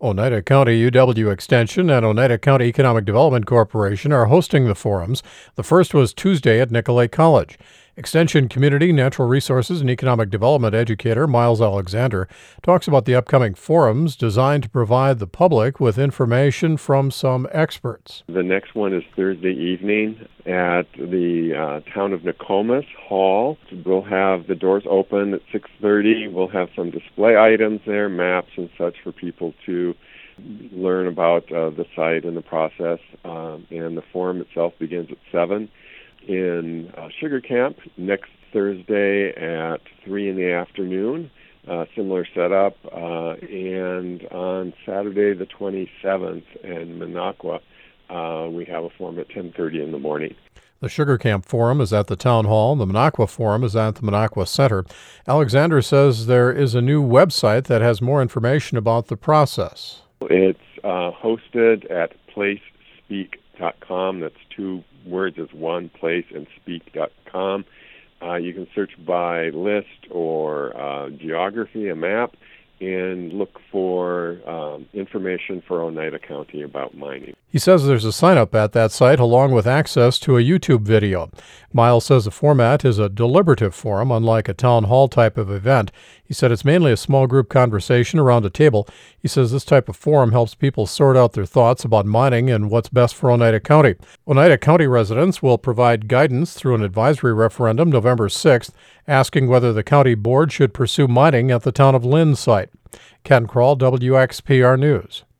Oneida County UW Extension and Oneida County Economic Development Corporation are hosting the forums. The first was Tuesday at Nicolet College. Extension Community, Natural Resources, and Economic Development educator Miles Alexander talks about the upcoming forums designed to provide the public with information from some experts. The next one is Thursday evening at the Town of Nokomis Hall. We'll have the doors open at 6:30. We'll have some display items there, maps and such for people to learn about the site and the process. And the forum itself begins at 7. In Sugar Camp next Thursday at 3 in the afternoon, similar setup, and on Saturday the 27th in Minocqua, we have a forum at 10:30 in the morning. The Sugar Camp Forum is at the Town Hall. The Minocqua Forum is at the Minocqua Center. Alexander says there is a new website that has more information about the process. It's hosted at placespeak.com. That's two words as one, place, and speak.com. You can search by list or geography, a map, and look for information for Oneida County about mining. He says there's a sign-up at that site along with access to a YouTube video. Miles says the format is a deliberative forum, unlike a town hall type of event. He said it's mainly a small group conversation around a table. He says this type of forum helps people sort out their thoughts about mining and what's best for Oneida County. Oneida County residents will provide guidance through an advisory referendum November 6th, asking whether the county board should pursue mining at the Town of Lynn site. Ken Kroll, WXPR News.